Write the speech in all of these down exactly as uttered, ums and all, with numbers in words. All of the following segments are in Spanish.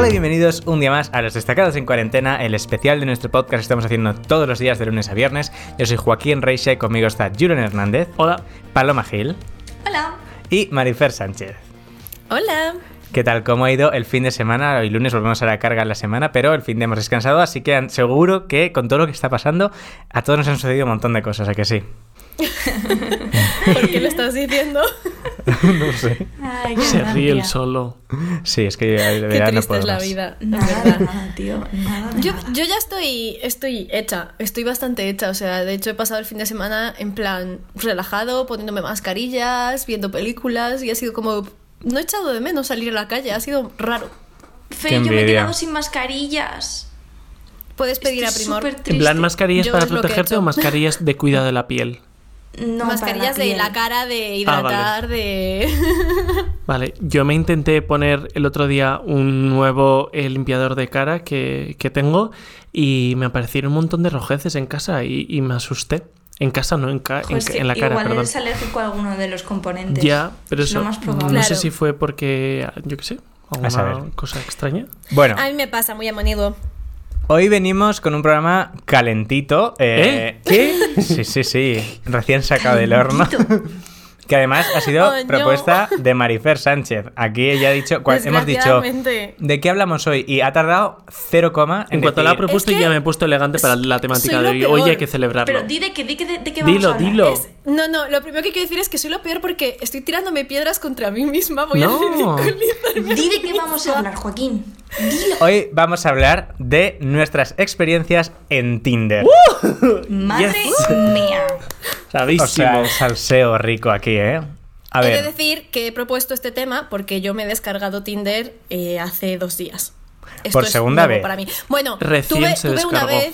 Hola y bienvenidos un día más a Los Destacados en Cuarentena, el especial de nuestro podcast que estamos haciendo todos los días de lunes a viernes. Yo soy Joaquín Reixa y conmigo está Julen Hernández. Hola. Paloma Gil. Hola. Y Marifer Sánchez. Hola. ¿Qué tal? ¿Cómo ha ido el fin de semana? Hoy lunes volvemos a la carga en la semana, pero el fin de hemos descansado, así que seguro que con todo lo que está pasando, a todos nos han sucedido un montón de cosas, ¿a que sí? ¿Por qué lo estás diciendo? No sé. Ay, Se gracia. Ríe el solo. Sí, es que de qué verdad triste no puedo es la más. vida. Nada, verdad. nada, tío. Nada, Yo, nada. yo ya estoy, estoy hecha, estoy bastante hecha. O sea, de hecho he pasado el fin de semana en plan relajado, poniéndome mascarillas, viendo películas y ha sido como... No he echado de menos salir a la calle, ha sido raro. Fe, Qué yo me he envidia. quedado sin mascarillas. Puedes pedir Estoy a Primor súper ¿En triste. plan mascarillas Yo para es lo que he protegerte hecho. o mascarillas de cuidado de la piel? No, mascarillas para de piel. la cara, de Ah, hidratar, vale. de... Vale, yo me intenté poner el otro día un nuevo eh, limpiador de cara que, que tengo y me aparecieron un montón de rojeces en casa y, y me asusté. En casa no, en, ca- Pues en, que en la cara, igual perdón. eres alérgico a alguno de los componentes. Ya, pero Es eso lo más probable. no sé Claro. si fue porque, yo qué sé, A saber. alguna cosa extraña. Bueno, A mí me pasa muy a menudo. hoy venimos con un programa calentito. Eh, ¿Eh? ¿Qué? Sí, sí, sí. Recién sacado del horno. Que además ha sido Oh, no. propuesta de Marifer Sánchez. Aquí ella ha dicho, cua- hemos dicho, Desgraciadamente. ¿de qué hablamos hoy? Y ha tardado cero coma En cuanto la ha decir, propuesto Es que ya me he puesto elegante para la temática soy de lo hoy. peor. Hoy hay que celebrarlo. Pero di de qué, di que de, de qué vamos Dilo, a hablar. dilo. Es- no, no, lo primero que quiero decir es que soy lo peor porque estoy tirándome piedras contra mí misma. Voy No. a ridiculizarme. Di de qué vamos a hablar, Joaquín. Dilo. Hoy vamos a hablar de nuestras experiencias en Tinder. Madre Yes. mía. O Bravísimo. sea, el salseo rico aquí, ¿eh? A He de ver, decir que he propuesto este tema porque yo me he descargado Tinder eh, hace dos días. Esto Por es segunda nuevo vez. para mí. Bueno, Recién tuve, se tuve una descargó. vez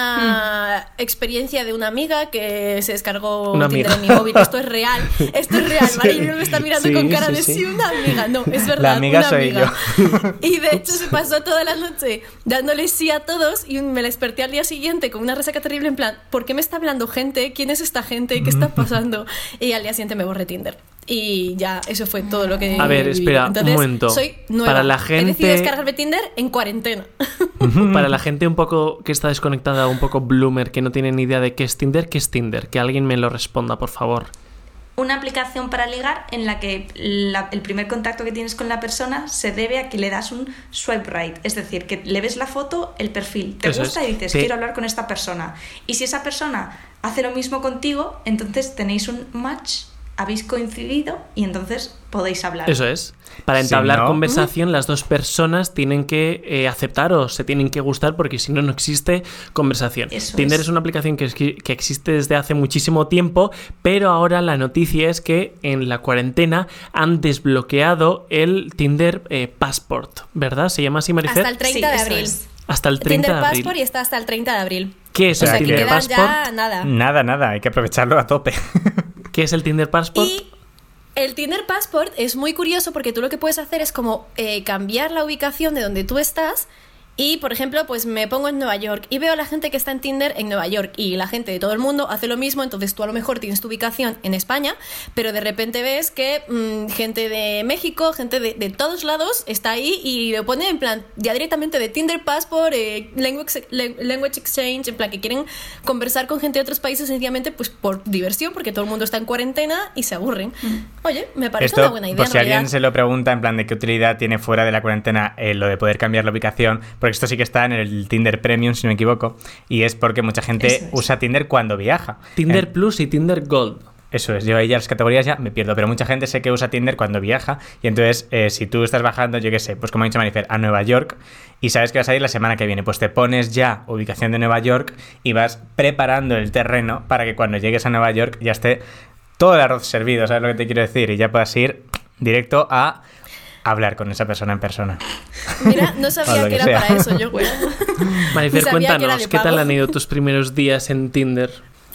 una experiencia de una amiga que se descargó Una Tinder amiga. en mi móvil. Esto es real. Esto es real, ¿vale? Y me está mirando Sí, con cara sí, de sí. sí, una amiga. No, es verdad. La amiga una soy amiga. Y de hecho se pasó toda la noche dándole sí a todos y me desperté al día siguiente con una resaca terrible en plan, ¿por qué me está hablando gente? ¿Quién es esta gente? ¿Qué está pasando? Y al día siguiente me borré Tinder. Y ya, eso fue todo lo que A ver, he vivido. espera, un Entonces, momento. soy nueva. Para la He gente- decidido descargarme Tinder en cuarentena. Para la gente un poco que está desconectada, un poco bloomer, que no tiene ni idea de qué es Tinder, ¿qué es Tinder? Que alguien me lo responda, por favor. Una aplicación para ligar en la que la- el primer contacto que tienes con la persona se debe a que le das un swipe right. Es decir, que le ves la foto, el perfil, te Eso gusta es. y dices, Sí. quiero hablar con esta persona. Y si esa persona hace lo mismo contigo, entonces tenéis un match, habéis coincidido y entonces podéis hablar. Eso es. Para Si entablar no- conversación, las dos personas tienen que eh, aceptar o se tienen que gustar porque si no, no existe conversación. Eso Tinder es. es una aplicación que, es- que existe desde hace muchísimo tiempo, pero ahora la noticia es que en la cuarentena han desbloqueado el Tinder eh, Passport, ¿verdad? ¿Se llama así, Marifer? Hasta el treinta Sí, de eso abril. es. Hasta el treinta Tinder de abril. Passport y está hasta el treinta de abril. ¿Qué es O el sea, que Tinder quedan Passport? ya nada. nada, nada, hay que aprovecharlo a tope. ¿Qué es el Tinder Passport? Y el Tinder Passport es muy curioso porque tú lo que puedes hacer es como eh, cambiar la ubicación de donde tú estás y, por ejemplo, pues me pongo en Nueva York y veo a la gente que está en Tinder en Nueva York y la gente de todo el mundo hace lo mismo, entonces tú a lo mejor tienes tu ubicación en España, pero de repente ves que mmm, gente de México, gente de, de todos lados está ahí y lo pone en plan ya directamente de Tinder Passport, eh, language, language exchange, en plan que quieren conversar con gente de otros países sencillamente pues por diversión, porque todo el mundo está en cuarentena y se aburren. Oye, me parece Esto, una buena idea por en si alguien realidad. se lo pregunta, en plan de qué utilidad tiene fuera de la cuarentena eh, lo de poder cambiar la ubicación, porque esto sí que está en el Tinder Premium, si no me equivoco, y es porque mucha gente Eso es. usa Tinder cuando viaja. Tinder Eh, Plus y Tinder Gold. Eso es, yo ahí ya las categorías ya me pierdo, pero mucha gente sé que usa Tinder cuando viaja y entonces eh, si tú estás bajando, yo qué sé, pues como ha dicho Marifer, a Nueva York y sabes que vas a ir la semana que viene, pues te pones ya ubicación de Nueva York y vas preparando el terreno para que cuando llegues a Nueva York ya esté todo el arroz servido, ¿sabes lo que te quiero decir? Y ya puedas ir directo a hablar con esa persona en persona. Mira, no O sabía lo que que era sea. para eso, yo bueno. Marifer, Ni sabía que era cuéntanos, de ¿qué tal pago. han ido tus primeros días en Tinder?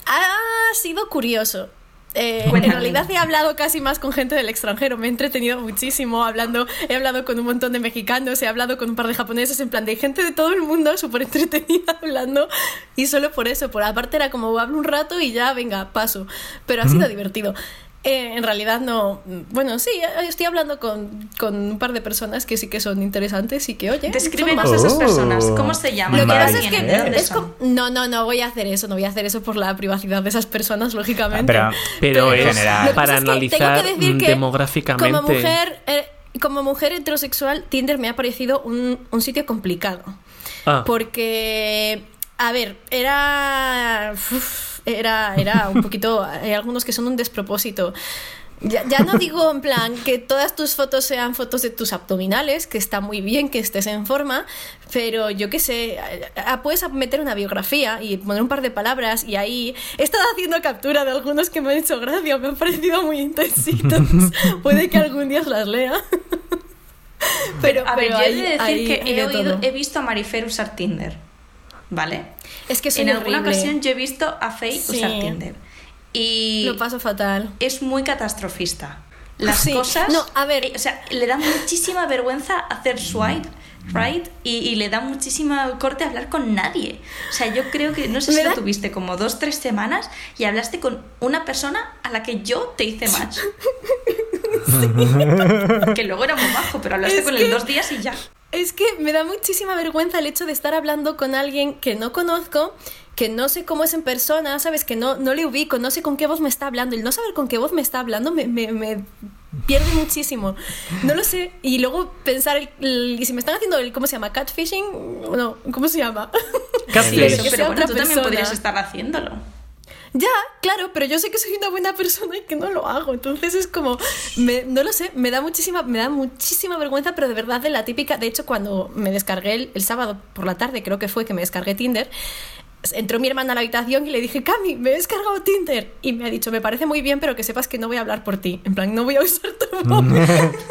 Ha sido curioso. Eh, en Cuéntame. realidad he hablado casi más con gente del extranjero, me he entretenido muchísimo hablando, he hablado con un montón de mexicanos, he hablado con un par de japoneses, en plan de gente de todo el mundo súper entretenida hablando y solo por eso, por aparte era como hablo un rato y ya venga, paso, pero ha sido divertido. Eh, en realidad no. Bueno, sí, estoy hablando con, con un par de personas que sí que son interesantes y que, oye, describe son más a esas personas. ¿Cómo se llaman? Lo que Vale. pasa es que ¿De dónde es son? como- no, no, no voy a hacer eso, no voy a hacer eso por la privacidad de esas personas, lógicamente. Pero, Pero en es general. Lo que para pasa es que tengo analizar que decir mm, que demográficamente. Como mujer, eh, como mujer heterosexual, Tinder me ha parecido un, un sitio complicado. Ah, Porque, a ver, era. uf, era, era un poquito. Hay algunos que son un despropósito. Ya, ya no digo en plan que todas tus fotos sean fotos de tus abdominales, que está muy bien que estés en forma, pero yo qué sé, a- puedes meter una biografía y poner un par de palabras y ahí he estado haciendo captura de algunos que me han hecho gracia, me han parecido muy intensitos. Puede que algún día os las lea. Pero, A ver, pero yo he hay- de decir hay- que hay he, de oído, todo. he visto a Marifer usar Tinder, ¿vale? Es que soy En alguna horrible. ocasión yo he visto a Faye Sí. usar Tinder. Y Lo paso fatal. es muy catastrofista. Las Sí. cosas... No, a ver. eh, O sea, le da muchísima vergüenza hacer swipe, right? Y, y le da muchísima corte hablar con nadie. O sea, yo creo que, no sé Me si da- lo tuviste como dos, tres semanas y hablaste con una persona a la que yo te hice match. Que luego era muy bajo, pero hablaste Es con que- él dos días y ya. Es que me da muchísima vergüenza el hecho de estar hablando con alguien que no conozco, que no sé cómo es en persona, ¿sabes? Que no, no le ubico, no sé con qué voz me está hablando. El no saber con qué voz me está hablando me, me, me pierde muchísimo. No lo sé. Y luego pensar, el, el- y si me están haciendo el, ¿cómo se llama? ¿Catfishing? No, ¿cómo se llama? Catfish. Sí, eso, que pero sea bueno, otra tú también persona. podrías estar haciéndolo. Ya, claro, pero yo sé que soy una buena persona y que no lo hago. Entonces es como, me- no lo sé, me da muchísima, me da muchísima vergüenza, pero de verdad de la típica. De hecho, cuando me descargué el, el sábado por la tarde, creo que fue que me descargué Tinder, entró mi hermana a la habitación y le dije, Cami, me he descargado Tinder. Y me ha dicho, me parece muy bien, pero que sepas que no voy a hablar por ti. En plan, no voy a usar tu móvil.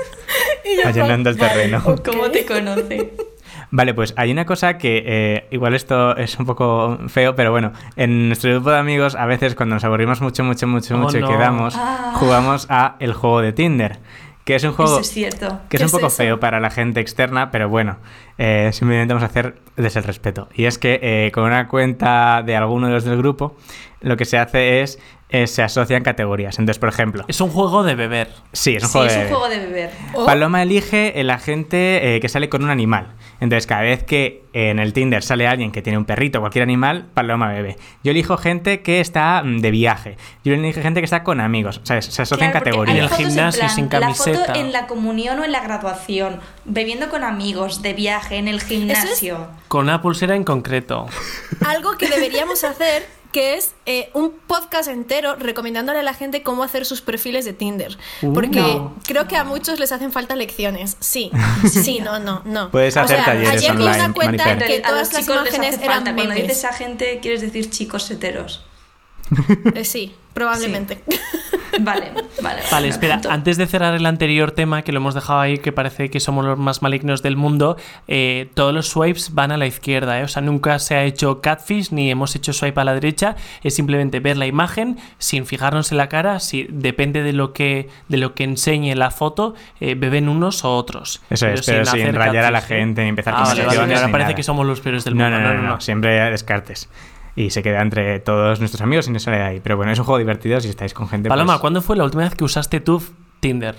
Y yo, Allanando el vale, terreno. ok. ¿Cómo te conoce? Vale, pues hay una cosa que eh, igual esto es un poco feo, pero bueno, en nuestro grupo de amigos a veces cuando nos aburrimos mucho, mucho, mucho, Oh, mucho no. y quedamos, Ah. jugamos a el juego de Tinder, que es un juego Eso es cierto. que es ¿Qué un es poco eso? feo para la gente externa, pero bueno, eh, simplemente vamos a hacer desde el respeto. Y es que eh, con una cuenta de alguno de los del grupo, lo que se hace es, eh, se asocian categorías. Entonces, por ejemplo, Es un juego de beber. sí, es un Sí, juego es de... un juego de beber. Oh. Paloma elige el agente eh, que sale con un animal. Entonces, cada vez que en el Tinder sale alguien que tiene un perrito o cualquier animal, Paloma bebe. Yo elijo gente que está mm, de viaje. Yo elijo gente que está con amigos. O sea, se asocian Claro, porque categorías. En el hay fotos gimnasio, plan, sin La camiseta. foto en la comunión o en la graduación, bebiendo con amigos, de viaje, en el gimnasio. Con una pulsera en concreto. Algo que deberíamos hacer, que es eh, un podcast entero recomendándole a la gente cómo hacer sus perfiles de Tinder. Uh. Porque No. creo que a muchos les hacen falta lecciones. Sí, sí, no, no, no. Puedes O hacer sea, talleres ayer vi online, una cuenta Marifer. que a los todas las chicos les imágenes hace eran falta. Cuando memes. dices a gente, quieres decir chicos heteros. Eh, sí, probablemente. Vale, vale. Vale, me espera, apunto. antes de cerrar el anterior tema, que lo hemos dejado ahí, que parece que somos los más malignos del mundo, eh, todos los swipes van a la izquierda, ¿eh? O sea, nunca se ha hecho catfish ni hemos hecho swipe a la derecha, es simplemente ver la imagen sin fijarnos en la cara, si depende de lo que, de lo que enseñe la foto, eh, beben unos o otros. Eso es, pero sin hacer rayar a la catfish, ¿eh? gente, ni empezar Ah, vale, vale, conversaciones, ahora ni parece nada. que somos los peores del No, mundo. no, no, no, siempre descartes. Y se queda entre todos nuestros amigos y no sale de ahí. Pero bueno, es un juego divertido si estáis con gente. Paloma, pues, ¿cuándo fue la última vez que usaste tú Tinder?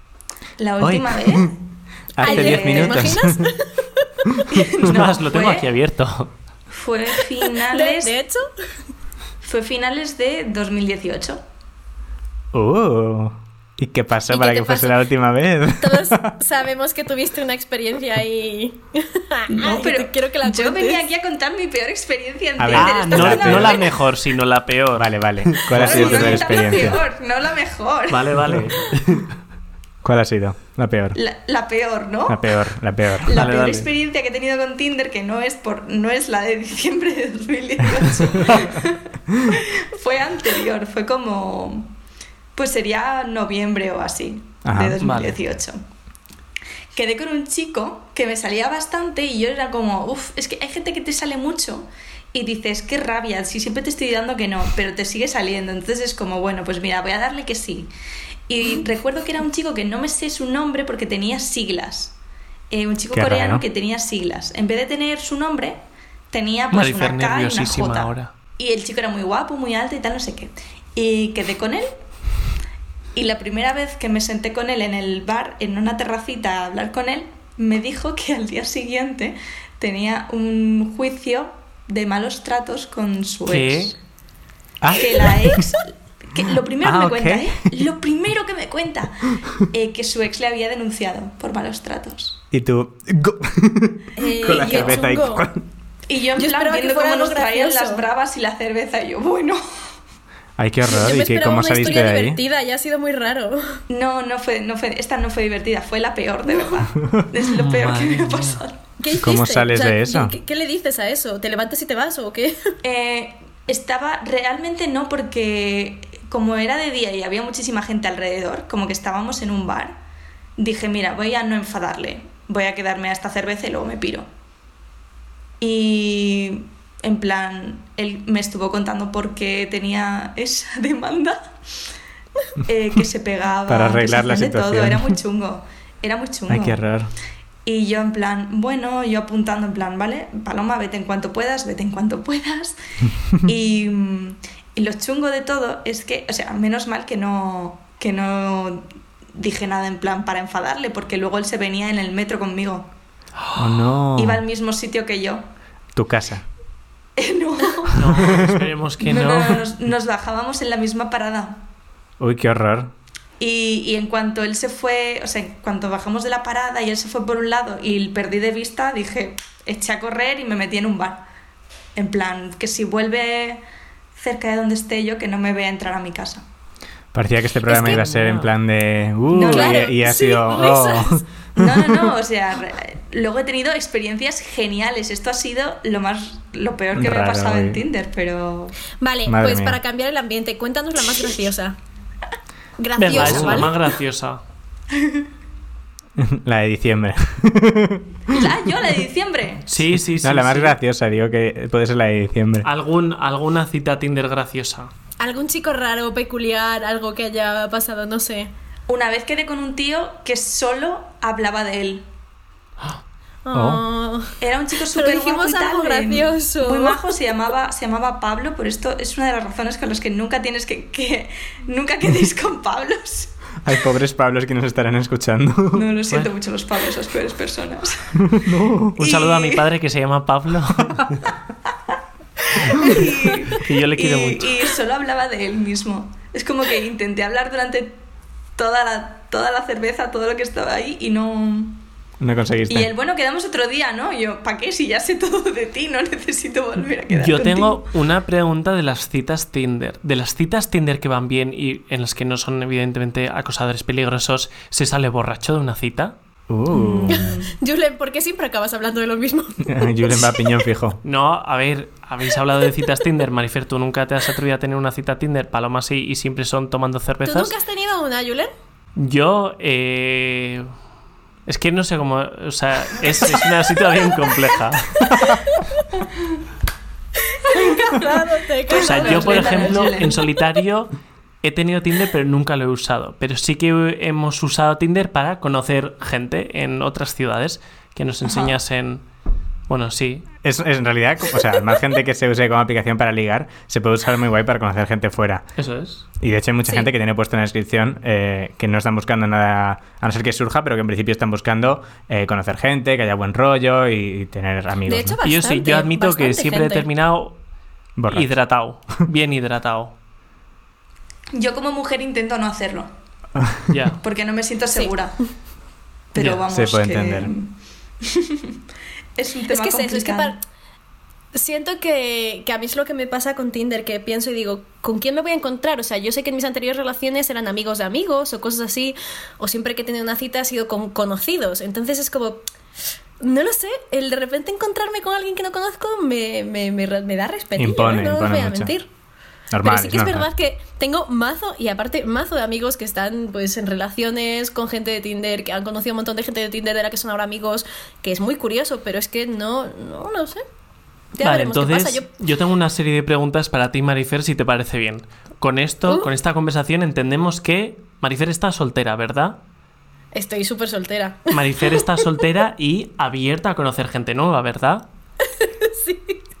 La Hoy. última vez. hace Ayer, diez ¿te minutos. imaginas? Es No, más, lo tengo fue- aquí abierto. Fue De, finales. de hecho, Fue finales de dos mil dieciocho. Uh, ¿y qué pasó ¿Y qué para te que fuese pasó? la última vez? todos sabemos que tuviste una experiencia ahí. No, Ay, pero te quiero que la yo cuentes. venía aquí a contar mi peor experiencia en A ver, Tinder. Ah, Esta no, es no la buena. mejor, sino la peor. Vale, vale. ¿Cuál ha Bueno, sido tu no peor contar la experiencia? peor, no la mejor. Vale, vale. ¿Cuál ha sido? La peor. La, la peor, ¿no? La peor, la peor. La Dale, peor dale. experiencia que he tenido con Tinder, que no es por no es la de diciembre de dos mil dieciocho, fue anterior, fue como pues sería noviembre o así Ajá, de dos mil dieciocho. Quedé con un chico que me salía bastante y yo era como, uff, es que hay gente que te sale mucho y dices, qué rabia, si siempre te estoy dando que no, pero te sigue saliendo, entonces es como, bueno, pues mira, voy a darle que sí. Y recuerdo que era un chico que no me sé su nombre porque tenía siglas. Eh, un chico Qué coreano raro. que tenía siglas. En vez de tener su nombre, tenía pues Marifer una K y una nerviosísima J. ahora. Y el chico era muy guapo, muy alto y tal, no sé qué. Y quedé con él. Y la primera vez que me senté con él en el bar, en una terracita, a hablar con él, me dijo que al día siguiente tenía un juicio de malos tratos con su ¿Qué? ex. Ah. Que la ex... Que lo primero que Ah, me ok. cuenta, ¿eh? Lo primero que me cuenta, eh, que su ex le había denunciado por malos tratos. Y tú... go- Eh, con la qué cerveza ahí. chungo. Y yo en Yo plan esperaba que viendo fuera cómo algo nos traían gracioso. las bravas y la cerveza, y yo, bueno... Ay, qué horror. Yo me ¿Y qué, esperaba cómo una saliste historia de ahí? divertida y ha sido muy raro. No, no fue, no fue, esta no fue divertida, fue la peor, de verdad. Es lo peor Madre que me ha mía. pasado. ¿Qué hiciste? ¿Cómo sales de eso? ¿qué, qué le dices a eso? ¿Te levantas y te vas o qué? Eh, estaba, realmente no, porque como era de día y había muchísima gente alrededor, como que estábamos en un bar, dije, mira, voy a no enfadarle, voy a quedarme a esta cerveza y luego me piro. Y en plan, él me estuvo contando por qué tenía esa demanda, eh, que se pegaba, Para que se arreglar la hacían de todo, situación. era muy chungo, era muy chungo. Ay, qué horror. Y yo en plan, bueno, yo apuntando en plan, ¿vale? Paloma, vete en cuanto puedas, vete en cuanto puedas. y, mm, y lo chungo de todo es que, o sea, menos mal que no, que no dije nada en plan para enfadarle, porque luego él se venía en el metro conmigo. Oh, no. Iba al mismo sitio que yo. Tu casa. no, No, esperemos que no, no. no, no, nos, nos bajábamos en la misma parada. Uy, qué horror. Y, y en cuanto él se fue, o sea, en cuanto bajamos de la parada y él se fue por un lado y perdí de vista, dije, eché a correr y me metí en un bar. En plan, que si vuelve cerca de donde esté yo, que no me vea entrar a mi casa. Parecía que este programa que- iba a ser en plan de... Uh, No, claro, y, y ha sí, sido... oh. risas. No, no, no, o sea, re- luego he tenido experiencias geniales. Esto ha sido lo más, lo peor que me ha Raro, pasado en eh. Tinder, pero... Vale, Madre pues mía. para cambiar el ambiente, cuéntanos la más graciosa. Venga, Graciosa, es la ¿vale? más graciosa. La de diciembre. Ah, yo, la de diciembre. Sí, sí, sí. No, la más sí. graciosa, digo que puede ser la de diciembre. Algún, alguna cita Tinder graciosa. Algún chico raro, peculiar, algo que haya pasado, no sé. Una vez quedé con un tío que solo hablaba de él. Oh. Era un chico Pero súper dijimos guapo y tal, algo en- gracioso. muy majo, se llamaba, se llamaba Pablo, por esto es una de las razones con las que nunca tienes que, que nunca quedéis con Pablos. Hay pobres Pablos que nos estarán escuchando. No, lo siento Bueno. mucho, los Pablos, las peores personas. Un Y- saludo a mi padre que se llama Pablo. Que yo le quiero y, mucho. y solo hablaba de él mismo. Es como que intenté hablar durante toda la, toda la cerveza, todo lo que estaba ahí y no... No conseguiste. Y él, bueno, quedamos otro día, ¿no? Y yo, ¿para qué? Si ya sé todo de ti, no necesito volver a quedar Yo contigo. tengo una pregunta de las citas Tinder. De las citas Tinder que van bien y en las que no son evidentemente acosadores peligrosos, ¿se sale borracho de una cita? Uh. Julen, ¿por qué siempre acabas hablando de lo mismo? Julen va a piñón fijo. No, a ver, habéis hablado de citas Tinder. Marifer, ¿tú nunca te has atrevido a tener una cita Tinder? Paloma sí, y siempre son tomando ¿Tú cervezas. nunca has tenido una, Julen? Yo, eh... Es que no sé cómo... O sea, es, es una situación compleja. O sea, yo, por Julen, ejemplo, Julen. en solitario he tenido Tinder, pero nunca lo he usado. Pero sí que hemos usado Tinder para conocer gente en otras ciudades que nos enseñasen... Bueno, sí. Es, es en realidad, o sea, más gente que se use como aplicación para ligar, se puede usar muy guay para conocer gente fuera. Eso es. Y de hecho hay mucha Sí. gente que tiene puesto en la descripción eh, que no están buscando nada, a no ser que surja, pero que en principio están buscando eh, conocer gente, que haya buen rollo y, y tener amigos. De hecho, ¿no? Y yo sí, Bastante, yo admito que bastante siempre gente. he terminado Borracho. hidratado. Bien hidratado. Yo como mujer intento no hacerlo, Ya. porque no me siento Sí. segura. Pero Ya, vamos, se puede que... entender. es un tema Es que es eso, es que complicado. para- siento que, que a mí es lo que me pasa con Tinder, que pienso y digo, ¿con quién me voy a encontrar? O sea, yo sé que en mis anteriores relaciones eran amigos de amigos o cosas así, o siempre que he tenido una cita ha sido con conocidos. Entonces es como, no lo sé, el de repente encontrarme con alguien que no conozco me, me, me, me da respetillo, Impone, ¿eh? No os impone voy a mucho. mentir. Normal, Pero sí que es normal. verdad que tengo mazo, y aparte mazo de amigos que están pues en relaciones con gente de Tinder, que han conocido un montón de gente de Tinder de la que son ahora amigos, que es muy curioso, pero es que no, no, no sé. Ya Vale, veremos entonces qué pasa. yo... Yo, tengo una serie de preguntas para ti, Marifer, si te parece bien. Con esto, Uh. con esta conversación entendemos que Marifer está soltera, ¿verdad? estoy súper soltera. Marifer está soltera y abierta a conocer gente nueva, ¿verdad? Sí.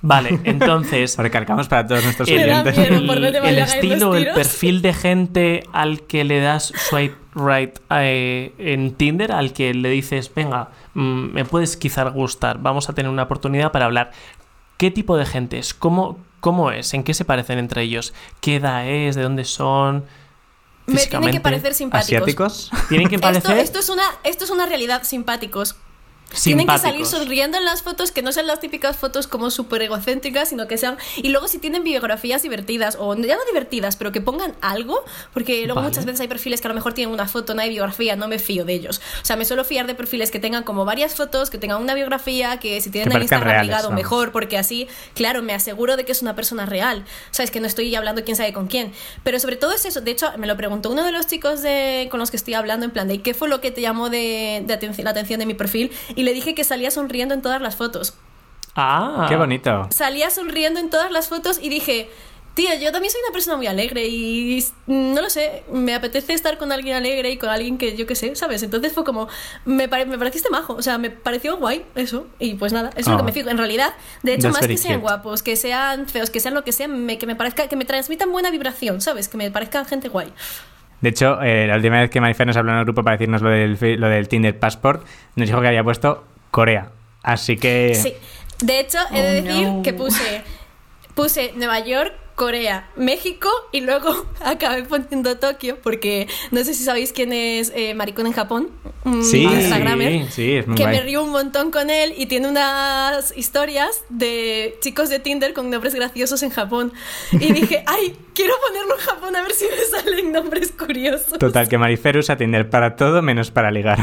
Vale, entonces... Recalcamos para todos nuestros el, oyentes. miedo, el- por no te el vayan a ir los estilo, el tiros. perfil de gente al que le das swipe right eh, en Tinder, al que le dices, venga, mm, me puedes quizás gustar, vamos a tener una oportunidad para hablar. ¿Qué tipo de gente es? ¿Cómo, cómo es? ¿En qué se parecen entre ellos? ¿Qué edad es? ¿De dónde son? Me tienen Físicamente. que parecer simpáticos. ¿Asiáticos? ¿Tienen que Esto, parecer esto, es una, esto es una realidad, simpáticos. Tienen que salir simpáticos? sonriendo en las fotos, que no sean las típicas fotos como súper egocéntricas, sino que sean... Y luego si tienen biografías divertidas, o ya no divertidas, pero que pongan algo, porque luego Vale. muchas veces hay perfiles que a lo mejor tienen una foto, no hay biografía, no me fío de ellos. O sea, me suelo fiar de perfiles que tengan como varias fotos, que tengan una biografía, que si tienen Que el parezcan Instagram reales, ligado vamos. mejor, porque así, claro, me aseguro de que es una persona real. Sabes que no estoy hablando quién sabe con quién. Pero sobre todo es eso. De hecho, me lo preguntó uno de los chicos de, con los que estoy hablando, en plan de ¿qué fue lo que te llamó de, de atención, la atención de mi perfil? Y le dije que salía sonriendo en todas las fotos. Ah, Qué bonito. Salía sonriendo en todas las fotos y dije, tío, yo también soy una persona muy alegre y mm, no lo sé, me apetece estar con alguien alegre y con alguien que yo qué sé, ¿sabes? Entonces fue como, me, pare- me pareciste majo, o sea, me pareció guay eso. Y pues nada, eso es lo Oh. que me fijo. En realidad, de hecho, That's más very que sean cute. guapos, que sean feos, que sean lo que sean, me- que me parezca, que me transmitan buena vibración, ¿sabes? Que me parezcan gente guay. De hecho, eh, la última vez que Marifer nos habló en el grupo para decirnos lo del, fi- lo del Tinder Passport, nos dijo que había puesto Corea. Así que... Sí. De hecho, he de Oh, decir no. que puse, puse Nueva York, Corea, México y luego acabé poniendo Tokio porque no sé si sabéis quién es eh, Maricón en Japón, un Sí, instagramer, sí, es muy que guay. me río un montón con él y tiene unas historias de chicos de Tinder con nombres graciosos en Japón y dije, ay, quiero ponerlo en Japón a ver si me salen nombres curiosos. Total, que Marifer usa Tinder para todo menos para ligar.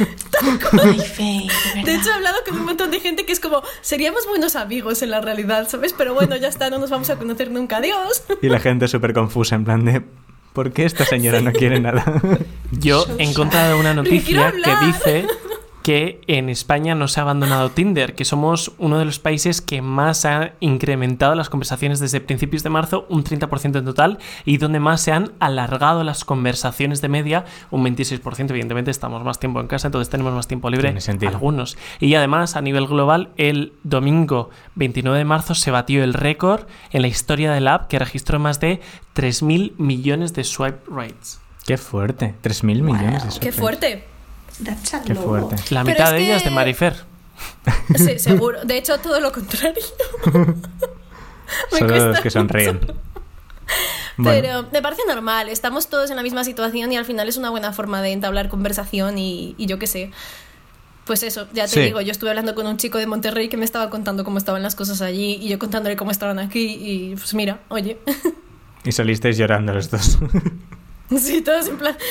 Ay, Faye, de De verdad. hecho, he hablado con un montón de gente que es como, seríamos buenos amigos en la realidad, ¿sabes? Pero bueno, ya está, no nos vamos a conocer nunca, adiós. Y la gente súper confusa, en plan de... ¿Por qué esta señora no quiere nada? yo he encontrado una Pero quiero noticia que hablar. dice que en España no se ha abandonado Tinder, que somos uno de los países que más ha incrementado las conversaciones desde principios de marzo, un treinta por ciento en total, y donde más se han alargado las conversaciones de media, un veintiséis por ciento. Evidentemente estamos más tiempo en casa, entonces tenemos más tiempo libre, Tiene sentido. algunos. Y además, a nivel global, el domingo veintinueve de marzo se batió el récord en la historia de la app, que registró más de tres mil millones de swipe rights. Qué fuerte. tres mil millones de Qué swipes. fuerte. That's a Qué lot. fuerte. La Pero mitad es de que- ellas de Marifer. Sí, seguro. De hecho, todo lo contrario. Me Solo cuesta los que sonríen. mucho. Bueno, Pero me parece normal, estamos todos en la misma situación y al final es una buena forma de entablar conversación y, y yo qué sé. Pues eso, ya te Sí. digo, yo estuve hablando con un chico de Monterrey que me estaba contando cómo estaban las cosas allí y yo contándole cómo estaban aquí y pues mira, oye. y salisteis llorando los dos. Sí, todos en plan.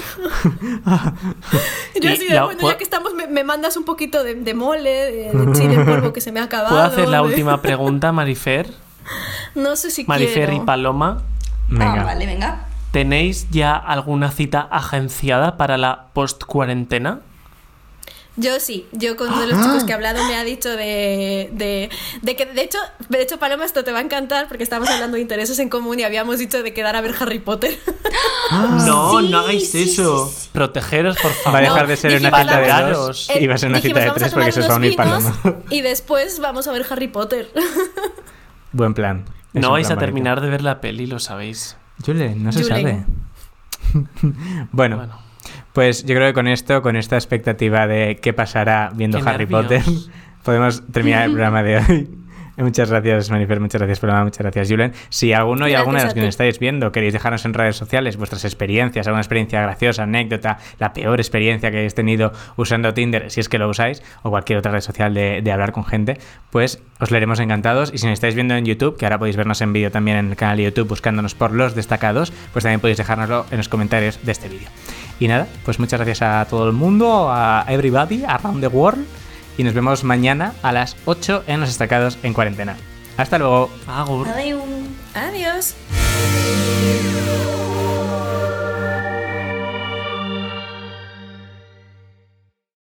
Y Yo así de, la- bueno, ¿puedo- ya que estamos, me, me mandas un poquito de, de mole, de, de chile en polvo que se me ha acabado. ¿Puedo hacer la de- última pregunta, Marifer? No sé si Marifer quiero. y Paloma, Venga. Ah, vale, venga. ¿tenéis ya alguna cita agenciada para la post-cuarentena? Yo sí, yo con uno de los chicos que he hablado me ha dicho de, de, de que, de hecho, de hecho, Paloma, esto te va a encantar porque estábamos hablando de intereses en común y habíamos dicho de quedar a ver Harry Potter. No, sí, no hagáis sí, eso. sí, sí. Protegeros, por Va a favor. dejar de ser dijimos, una cita de vamos- dos Eh, y va a ser una Dijimos, cita de vamos a tres tomar porque se os va a unos unir vinos Paloma. y después vamos a ver Harry Potter. Buen plan. Es No un vais a plan bonito. terminar de ver la peli, lo sabéis. Julen, no se Julen. sabe. bueno, Bueno. pues yo creo que con esto, con esta expectativa de qué pasará viendo Qué Harry nervios. Potter, podemos terminar el programa de hoy. Muchas gracias, Marifer, muchas gracias, Paloma, muchas gracias, Julen. Si alguno y Gracias alguna de a los que ti. nos estáis viendo queréis dejarnos en redes sociales vuestras experiencias, alguna experiencia graciosa, anécdota, la peor experiencia que hayáis tenido usando Tinder, si es que lo usáis, o cualquier otra red social de, de hablar con gente, pues os leeremos encantados. Y si nos estáis viendo en YouTube, que ahora podéis vernos en vídeo también en el canal de YouTube buscándonos por Los Destacados, pues también podéis dejárnoslo en los comentarios de este vídeo. Y nada, pues muchas gracias a todo el mundo, a everybody, around the world, y nos vemos mañana a las ocho en Los Destacados en cuarentena. Hasta luego. Agur. Adiós. Adiós.